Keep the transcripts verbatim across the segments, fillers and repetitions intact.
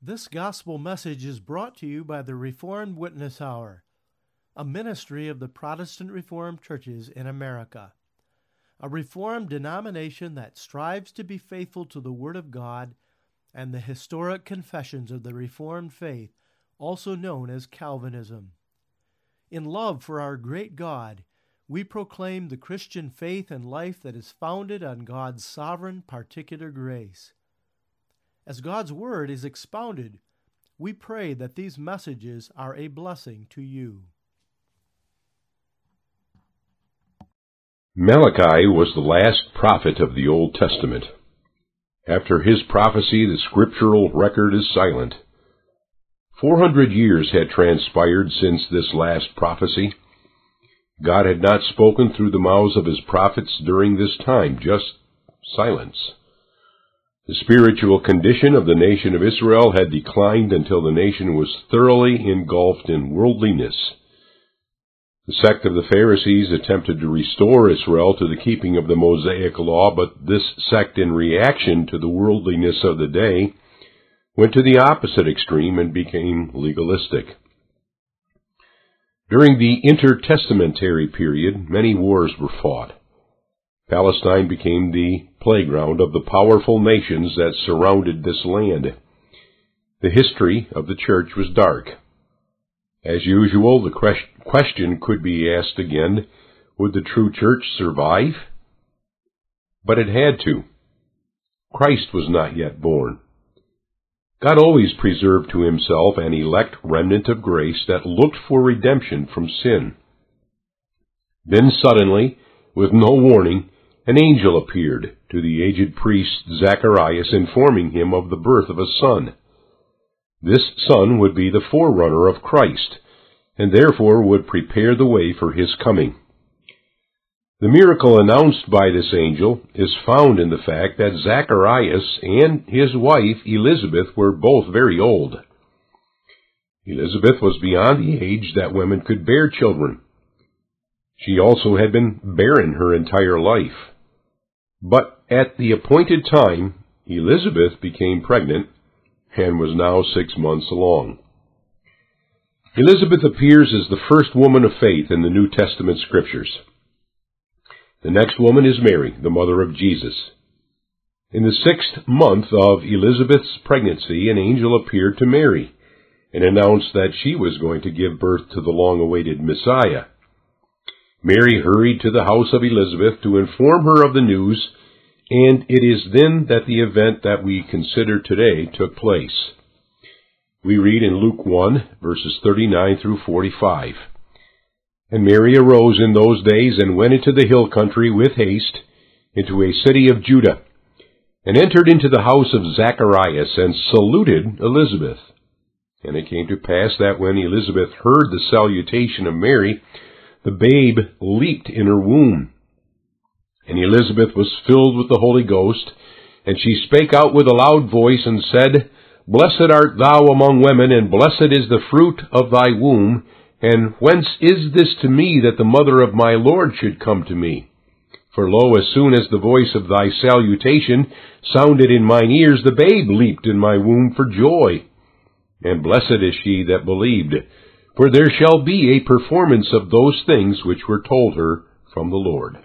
This gospel message is brought to you by the Reformed Witness Hour, a ministry of the Protestant Reformed churches in America, a Reformed denomination that strives to be faithful to the Word of God and the historic confessions of the Reformed faith, also known as Calvinism. In love for our great God, we proclaim the Christian faith and life that is founded on God's sovereign particular grace. As God's Word is expounded, we pray that these messages are a blessing to you. Malachi was the last prophet of the Old Testament. After his prophecy, the scriptural record is silent. Four hundred years had transpired since this last prophecy. God had not spoken through the mouths of his prophets during this time, just silence. The spiritual condition of the nation of Israel had declined until the nation was thoroughly engulfed in worldliness. The sect of the Pharisees attempted to restore Israel to the keeping of the Mosaic law, but this sect, in reaction to the worldliness of the day, went to the opposite extreme and became legalistic. During the intertestamentary period, many wars were fought. Palestine became the playground of the powerful nations that surrounded this land. The history of the church was dark. As usual, the question could be asked again, would the true church survive? But it had to. Christ was not yet born. God always preserved to himself an elect remnant of grace that looked for redemption from sin. Then suddenly, with no warning, an angel appeared to the aged priest Zacharias, informing him of the birth of a son. This son would be the forerunner of Christ, and therefore would prepare the way for his coming. The miracle announced by this angel is found in the fact that Zacharias and his wife Elizabeth were both very old. Elizabeth was beyond the age that women could bear children. She also had been barren her entire life. But at the appointed time, Elizabeth became pregnant and was now six months along. Elizabeth appears as the first woman of faith in the New Testament scriptures. The next woman is Mary, the mother of Jesus. In the sixth month of Elizabeth's pregnancy, an angel appeared to Mary and announced that she was going to give birth to the long-awaited Messiah. Mary hurried to the house of Elizabeth to inform her of the news, and it is then that the event that we consider today took place. We read in Luke one, verses thirty-nine through forty-five. And Mary arose in those days and went into the hill country with haste into a city of Judah, and entered into the house of Zacharias, and saluted Elizabeth. And it came to pass that when Elizabeth heard the salutation of Mary, the babe leaped in her womb. And Elizabeth was filled with the Holy Ghost, and she spake out with a loud voice, and said, Blessed art thou among women, and blessed is the fruit of thy womb. And whence is this to me, that the mother of my Lord should come to me? For lo, as soon as the voice of thy salutation sounded in mine ears, the babe leaped in my womb for joy. And blessed is she that believed, for there shall be a performance of those things which were told her from the Lord.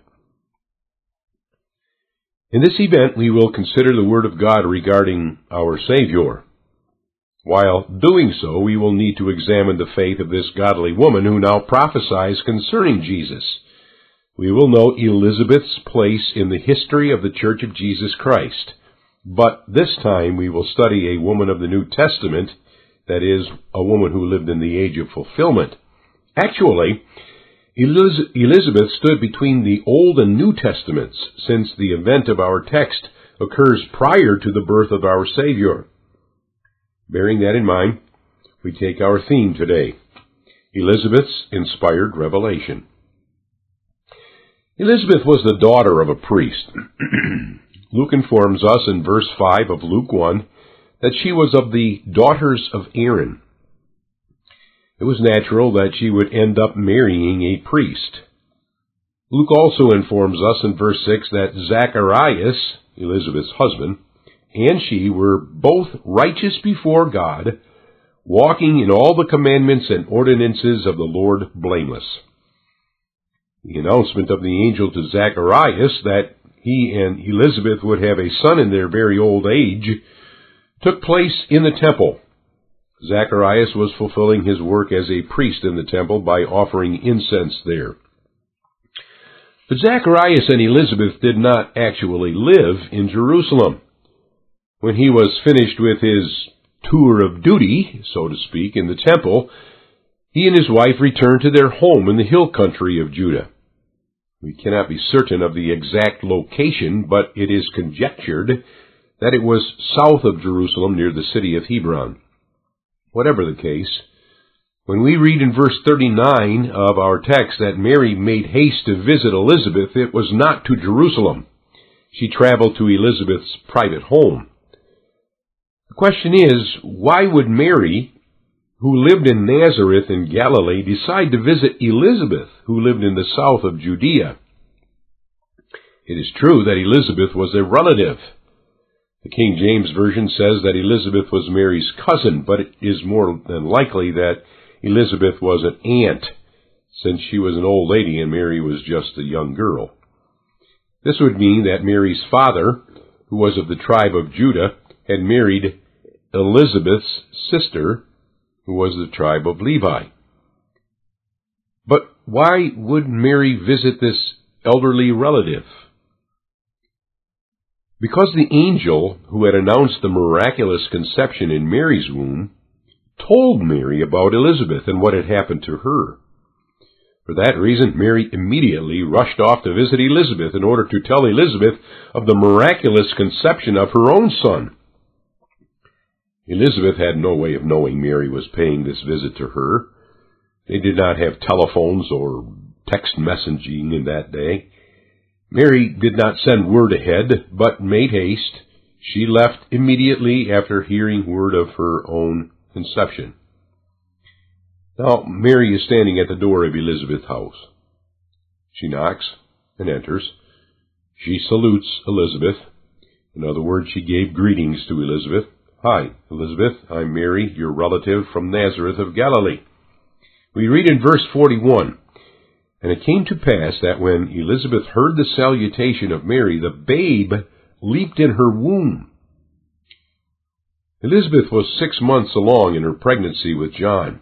In this event, we will consider the Word of God regarding our Savior. While doing so, we will need to examine the faith of this godly woman who now prophesies concerning Jesus. We will note Elizabeth's place in the history of the Church of Jesus Christ. But this time we will study a woman of the New Testament, that is, a woman who lived in the age of fulfillment. Actually, Eliz- Elizabeth stood between the Old and New Testaments, since the event of our text occurs prior to the birth of our Savior. Bearing that in mind, we take our theme today, Elizabeth's inspired revelation. Elizabeth was the daughter of a priest. Luke informs us in verse five of Luke one that she was of the daughters of Aaron. It was natural that she would end up marrying a priest. Luke also informs us in verse six that Zacharias, Elizabeth's husband, and she were both righteous before God, walking in all the commandments and ordinances of the Lord blameless. The announcement of the angel to Zacharias that he and Elizabeth would have a son in their very old age took place in the temple. Zacharias was fulfilling his work as a priest in the temple by offering incense there. But Zacharias and Elizabeth did not actually live in Jerusalem. When he was finished with his tour of duty, so to speak, in the temple, he and his wife returned to their home in the hill country of Judah. We cannot be certain of the exact location, but it is conjectured that it was south of Jerusalem near the city of Hebron. Whatever the case, when we read in verse thirty-nine of our text that Mary made haste to visit Elizabeth, it was not to Jerusalem. She traveled to Elizabeth's private home. The question is, why would Mary, who lived in Nazareth in Galilee, decide to visit Elizabeth, who lived in the south of Judea? It is true that Elizabeth was a relative. The King James Version says that Elizabeth was Mary's cousin, but it is more than likely that Elizabeth was an aunt, since she was an old lady and Mary was just a young girl. This would mean that Mary's father, who was of the tribe of Judah, had married Elizabeth's sister, who was the tribe of Levi. But why would Mary visit this elderly relative? Because the angel who had announced the miraculous conception in Mary's womb told Mary about Elizabeth and what had happened to her. For that reason, Mary immediately rushed off to visit Elizabeth in order to tell Elizabeth of the miraculous conception of her own son. Elizabeth had no way of knowing Mary was paying this visit to her. They did not have telephones or text messaging in that day. Mary did not send word ahead, but made haste. She left immediately after hearing word of her own conception. Now, Mary is standing at the door of Elizabeth's house. She knocks and enters. She salutes Elizabeth. In other words, she gave greetings to Elizabeth. Hi, Elizabeth, I'm Mary, your relative from Nazareth of Galilee. We read in verse forty-one, And it came to pass that when Elizabeth heard the salutation of Mary, the babe leaped in her womb. Elizabeth was six months along in her pregnancy with John.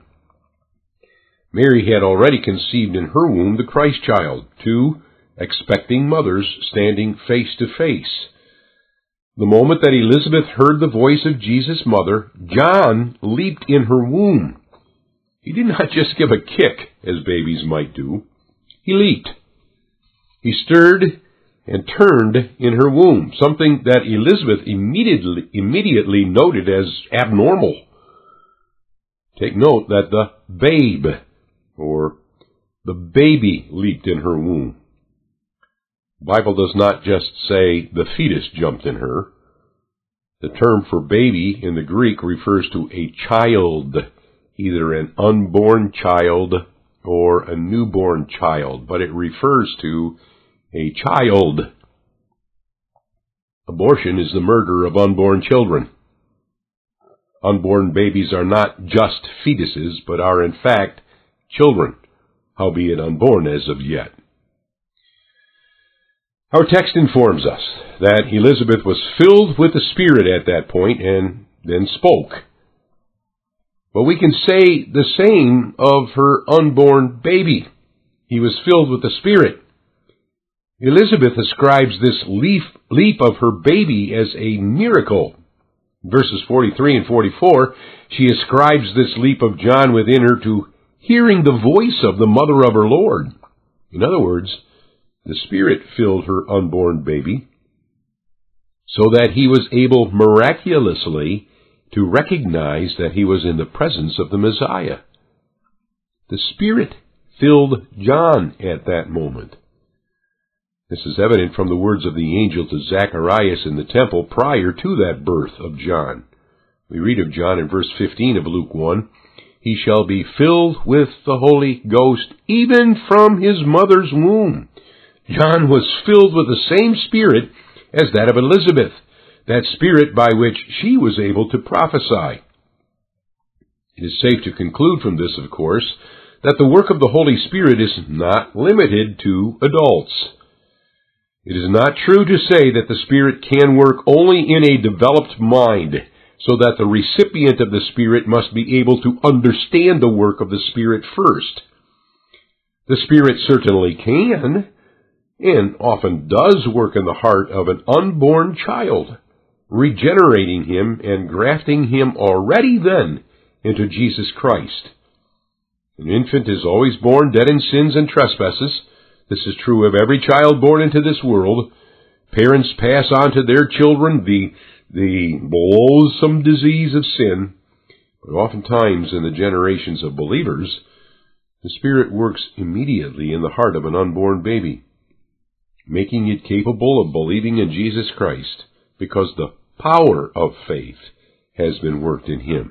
Mary had already conceived in her womb the Christ child, two expecting mothers standing face to face. The moment that Elizabeth heard the voice of Jesus' mother, John leaped in her womb. He did not just give a kick, as babies might do. He leaped. He stirred and turned in her womb, something that Elizabeth immediately, immediately noted as abnormal. Take note that the babe, or the baby, leaped in her womb. The Bible does not just say the fetus jumped in her. The term for baby in the Greek refers to a child, either an unborn child or a newborn child, but it refers to a child. Abortion is the murder of unborn children. Unborn babies are not just fetuses, but are in fact children, howbeit unborn as of yet. Our text informs us that Elizabeth was filled with the Spirit at that point and then spoke. But we can say the same of her unborn baby. He was filled with the Spirit. Elizabeth ascribes this leap, leap of her baby as a miracle. In verses forty-three and forty-four, she ascribes this leap of John within her to hearing the voice of the mother of her Lord. In other words, the Spirit filled her unborn baby so that he was able miraculously to recognize that he was in the presence of the Messiah. The Spirit filled John at that moment. This is evident from the words of the angel to Zacharias in the temple prior to that birth of John. We read of John in verse fifteen of Luke one, He shall be filled with the Holy Ghost even from his mother's womb. John was filled with the same Spirit as that of Elizabeth. that Spirit by which she was able to prophesy. It is safe to conclude from this, of course, that the work of the Holy Spirit is not limited to adults. It is not true to say that the Spirit can work only in a developed mind, so that the recipient of the Spirit must be able to understand the work of the Spirit first. The Spirit certainly can, and often does work in the heart of an unborn child, regenerating him and grafting him already then into Jesus Christ. An infant is always born dead in sins and trespasses. This is true of every child born into this world. Parents pass on to their children the, the loathsome disease of sin. But oftentimes in the generations of believers, the Spirit works immediately in the heart of an unborn baby, making it capable of believing in Jesus Christ, because the power of faith has been worked in him.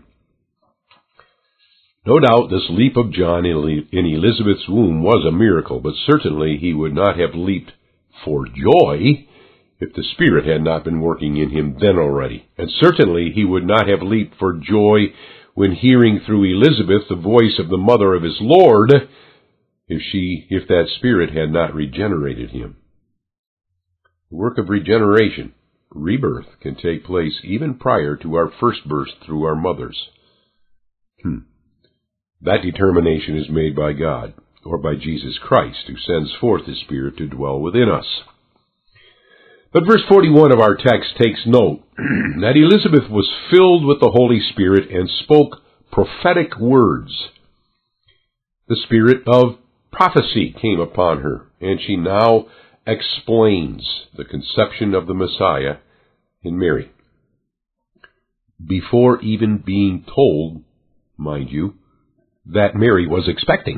No doubt this leap of John in Elizabeth's womb was a miracle, but certainly he would not have leaped for joy if the Spirit had not been working in him then already. And certainly he would not have leaped for joy when hearing through Elizabeth the voice of the mother of his Lord, if she, if that Spirit had not regenerated him. The work of regeneration, rebirth, can take place even prior to our first birth through our mothers. Hmm. That determination is made by God, or by Jesus Christ, who sends forth His Spirit to dwell within us. But verse forty-one of our text takes note that Elizabeth was filled with the Holy Spirit and spoke prophetic words. The spirit of prophecy came upon her, and she now explains the conception of the Messiah in Mary. Before even being told, mind you, that Mary was expecting.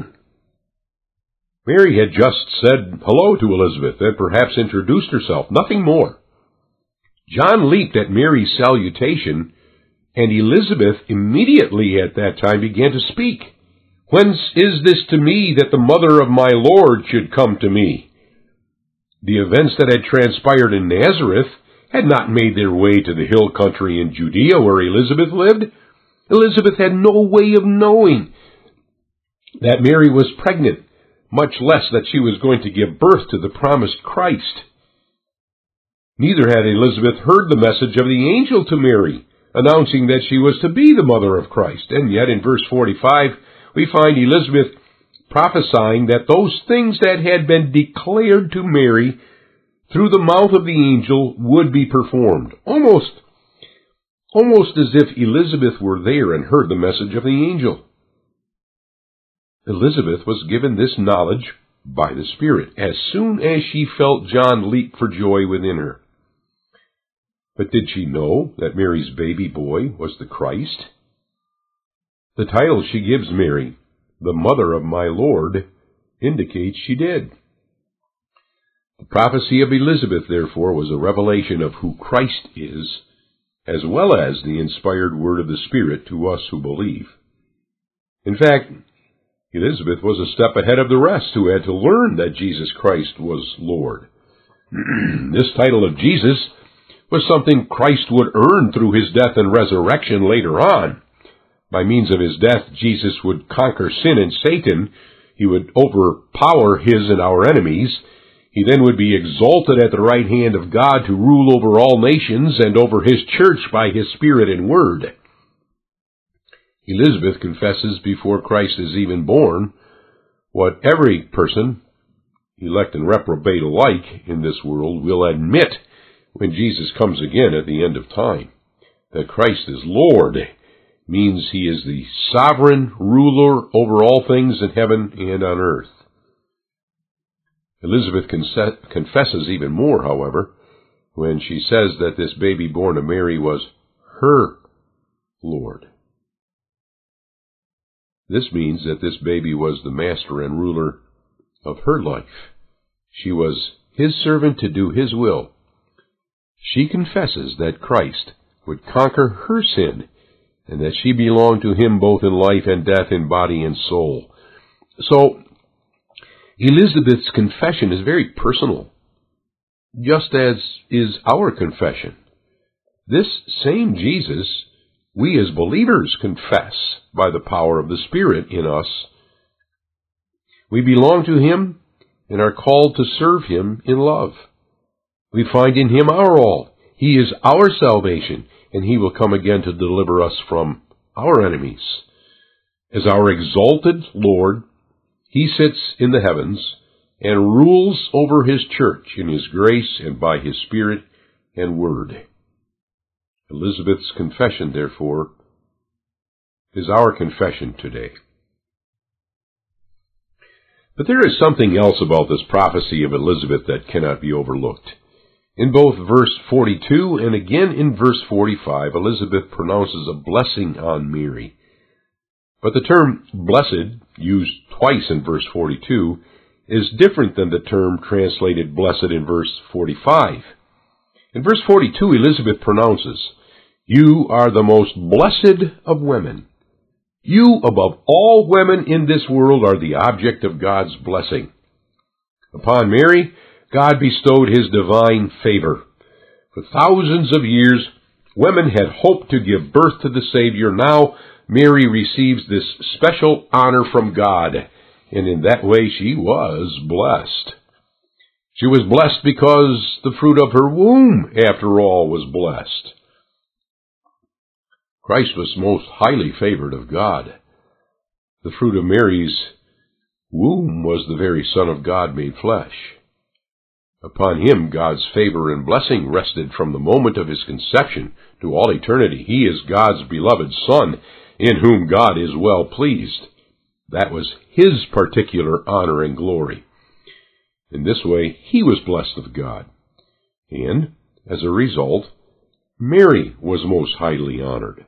Mary had just said hello to Elizabeth and perhaps introduced herself, nothing more. John leaped at Mary's salutation, and Elizabeth immediately at that time began to speak. Whence is this to me that the mother of my Lord should come to me? The events that had transpired in Nazareth had not made their way to the hill country in Judea where Elizabeth lived. Elizabeth had no way of knowing that Mary was pregnant, much less that she was going to give birth to the promised Christ. Neither had Elizabeth heard the message of the angel to Mary, announcing that she was to be the mother of Christ. And yet in verse forty-five, we find Elizabeth prophesying that those things that had been declared to Mary through the mouth of the angel would be performed. Almost, almost as if Elizabeth were there and heard the message of the angel. Elizabeth was given this knowledge by the Spirit as soon as she felt John leap for joy within her. But did she know that Mary's baby boy was the Christ? The title she gives Mary, the mother of my Lord, indicates she did. The prophecy of Elizabeth, therefore, was a revelation of who Christ is, as well as the inspired word of the Spirit to us who believe. In fact, Elizabeth was a step ahead of the rest who had to learn that Jesus Christ was Lord. This title of Jesus was something Christ would earn through his death and resurrection later on. By means of his death, Jesus would conquer sin and Satan. He would overpower his and our enemies. He then would be exalted at the right hand of God to rule over all nations and over his church by his Spirit and word. Elizabeth confesses before Christ is even born what every person, elect and reprobate alike in this world, will admit when Jesus comes again at the end of time. That Christ is Lord means he is the sovereign ruler over all things in heaven and on earth. Elizabeth confesses even more, however, when she says that this baby born of Mary was her Lord. This means that this baby was the master and ruler of her life. She was his servant to do his will. She confesses that Christ would conquer her sin and that she belonged to him both in life and death, in body and soul. So, Elizabeth's confession is very personal, just as is our confession. This same Jesus we as believers confess by the power of the Spirit in us. We belong to Him and are called to serve Him in love. We find in Him our all. He is our salvation, and He will come again to deliver us from our enemies. As our exalted Lord, He sits in the heavens and rules over His church in His grace and by His Spirit and Word. Elizabeth's confession, therefore, is our confession today. But there is something else about this prophecy of Elizabeth that cannot be overlooked. In both verse forty-two and again in verse forty-five, Elizabeth pronounces a blessing on Mary. But the term blessed, used twice in verse forty-two, is different than the term translated blessed in verse forty-five. In verse forty-two, Elizabeth pronounces, "You are the most blessed of women. You, above all women in this world, are the object of God's blessing." Upon Mary, God bestowed His divine favor. For thousands of years, women had hoped to give birth to the Savior. Now, Mary receives this special honor from God, and in that way she was blessed. She was blessed because the fruit of her womb, after all, was blessed. Christ was most highly favored of God. The fruit of Mary's womb was the very Son of God made flesh. Upon Him, God's favor and blessing rested from the moment of His conception to all eternity. He is God's beloved Son, in whom God is well pleased. That was His particular honor and glory. In this way, He was blessed of God. And, as a result, Mary was most highly honored.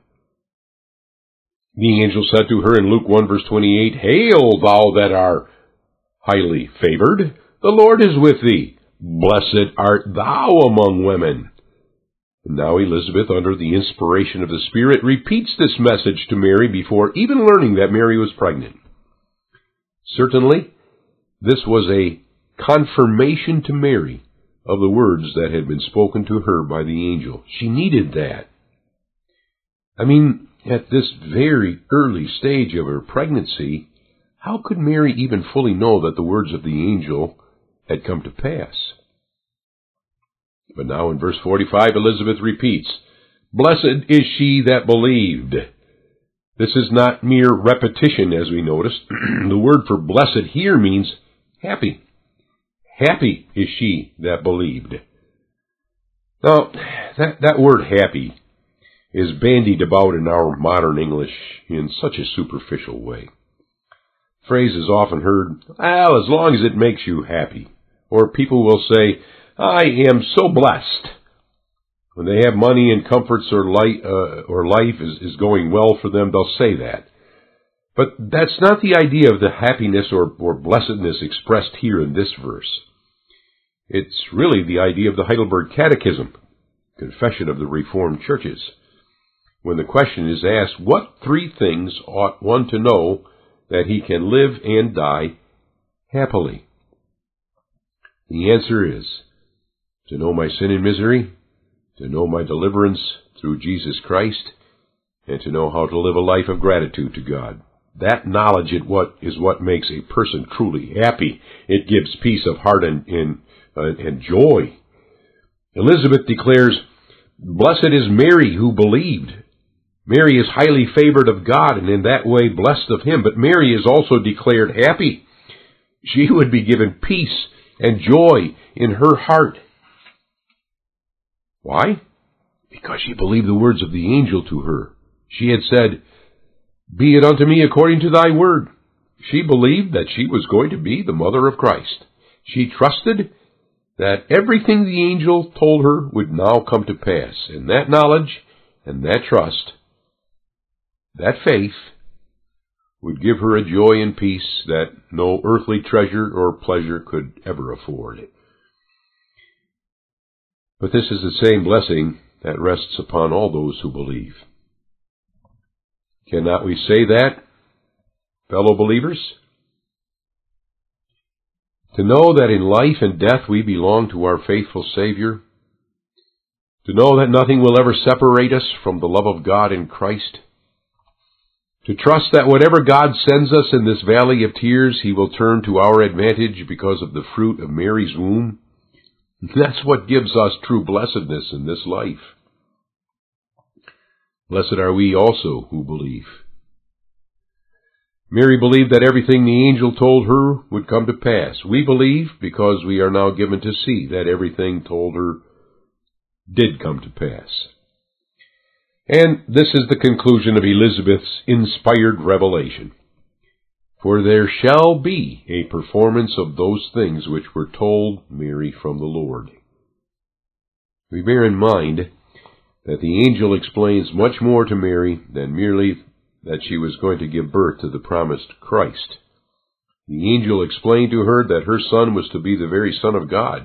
The angel said to her in Luke one verse twenty-eight, "Hail, thou that art highly favored, the Lord is with thee. Blessed art thou among women." And now Elizabeth, under the inspiration of the Spirit, repeats this message to Mary before even learning that Mary was pregnant. Certainly, this was a confirmation to Mary of the words that had been spoken to her by the angel. She needed that. I mean, at this very early stage of her pregnancy, how could Mary even fully know that the words of the angel had come to pass? But now in verse forty-five, Elizabeth repeats, "Blessed is she that believed." This is not mere repetition, as we noticed. The word for blessed here means happy. Happy is she that believed. Now, that, that word happy is bandied about in our modern English in such a superficial way. The phrase is often heard, "Well, as long as it makes you happy." Or people will say, "I am so blessed." When they have money and comforts or, light, uh, or life is, is going well for them, they'll say that. But that's not the idea of the happiness or, or blessedness expressed here in this verse. It's really the idea of the Heidelberg Catechism, Confession of the Reformed Churches. When the question is asked, what three things ought one to know that he can live and die happily? The answer is, to know my sin and misery, to know my deliverance through Jesus Christ, and to know how to live a life of gratitude to God. That knowledge is what, is what makes a person truly happy. It gives peace of heart and, and, uh, and joy. Elizabeth declares, "Blessed is Mary who believed." Mary is highly favored of God and in that way blessed of Him, but Mary is also declared happy. She would be given peace and joy in her heart. Why? Because she believed the words of the angel to her. She had said, "Be it unto me according to thy word." She believed that she was going to be the mother of Christ. She trusted that everything the angel told her would now come to pass. And that knowledge and that trust, that faith, would give her a joy and peace that no earthly treasure or pleasure could ever afford. But this is the same blessing that rests upon all those who believe. Cannot we say that, fellow believers? To know that in life and death we belong to our faithful Savior, to know that nothing will ever separate us from the love of God in Christ, to trust that whatever God sends us in this valley of tears, He will turn to our advantage because of the fruit of Mary's womb. That's what gives us true blessedness in this life. Blessed are we also who believe. Mary believed that everything the angel told her would come to pass. We believe because we are now given to see that everything told her did come to pass. And this is the conclusion of Elizabeth's inspired revelation. For there shall be a performance of those things which were told Mary from the Lord. We bear in mind that the angel explains much more to Mary than merely that she was going to give birth to the promised Christ. The angel explained to her that her son was to be the very Son of God.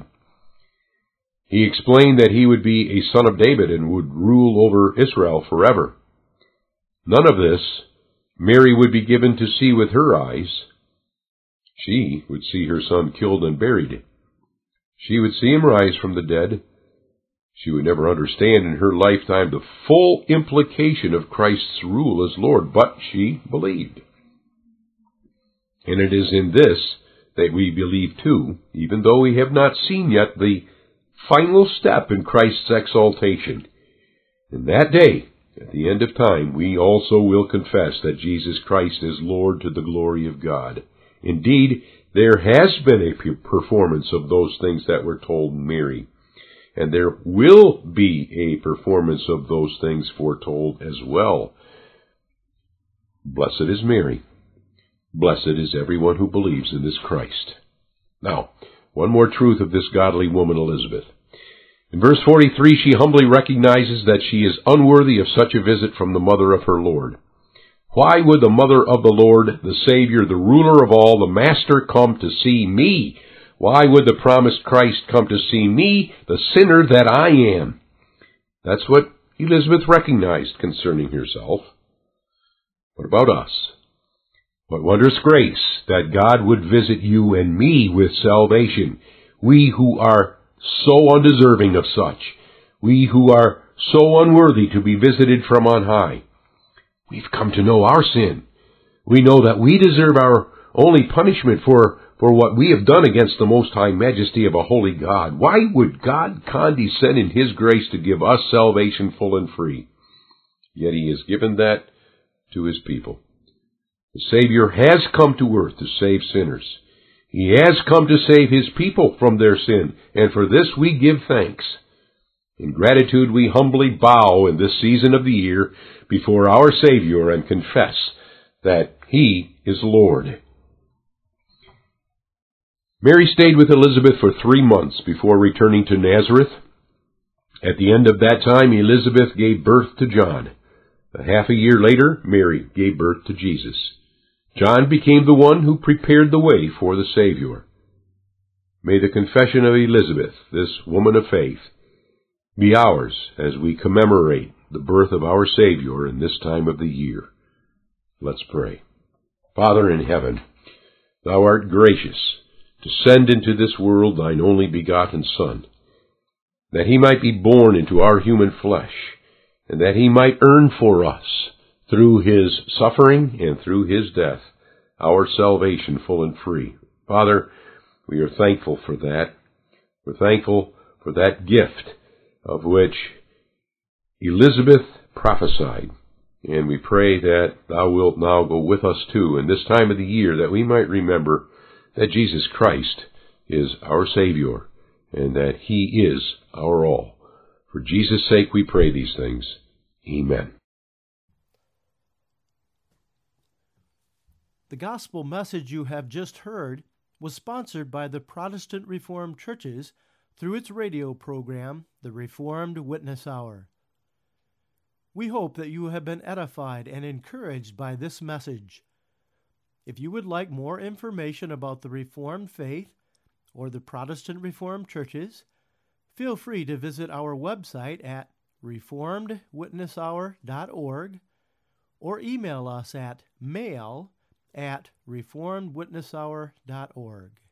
He explained that he would be a son of David and would rule over Israel forever. None of this Mary would be given to see with her eyes. She would see her son killed and buried. She would see him rise from the dead. She would never understand in her lifetime the full implication of Christ's rule as Lord, but she believed. And it is in this that we believe too, even though we have not seen yet the final step in Christ's exaltation. In that day, at the end of time, we also will confess that Jesus Christ is Lord to the glory of God. Indeed, there has been a performance of those things that were told Mary, and there will be a performance of those things foretold as well. Blessed is Mary. Blessed is everyone who believes in this Christ. Now, one more truth of this godly woman, Elizabeth. In verse forty-three, she humbly recognizes that she is unworthy of such a visit from the mother of her Lord. Why would the mother of the Lord, the Savior, the ruler of all, the Master, come to see me? Why would the promised Christ come to see me, the sinner that I am? That's what Elizabeth recognized concerning herself. What about us? What wondrous grace that God would visit you and me with salvation, we who are so undeserving of such, we who are so unworthy to be visited from on high. We've come to know our sin. We know that we deserve our only punishment for, for what we have done against the most high majesty of a holy God. Why would God condescend in His grace to give us salvation full and free? Yet He has given that to His people. The Savior has come to earth to save sinners. He has come to save His people from their sin, and for this we give thanks. In gratitude we humbly bow in this season of the year before our Savior and confess that He is Lord. Mary stayed with Elizabeth for three months before returning to Nazareth. At the end of that time, Elizabeth gave birth to John. A half a year later, Mary gave birth to Jesus. John became the one who prepared the way for the Savior. May the confession of Elizabeth, this woman of faith, be ours as we commemorate the birth of our Savior in this time of the year. Let's pray. Father in heaven, Thou art gracious to send into this world Thine only begotten Son, that He might be born into our human flesh, and that He might earn for us, through His suffering and through His death, our salvation full and free. Father, we are thankful for that. We're thankful for that gift of which Elizabeth prophesied. And we pray that Thou wilt now go with us too in this time of the year, that we might remember that Jesus Christ is our Savior and that He is our all. For Jesus' sake we pray these things. Amen. The gospel message you have just heard was sponsored by the Protestant Reformed Churches through its radio program, the Reformed Witness Hour. We hope that you have been edified and encouraged by this message. If you would like more information about the Reformed faith or the Protestant Reformed Churches, feel free to visit our website at reformed witness hour dot org or email us at mail at reformed witness hour dot org.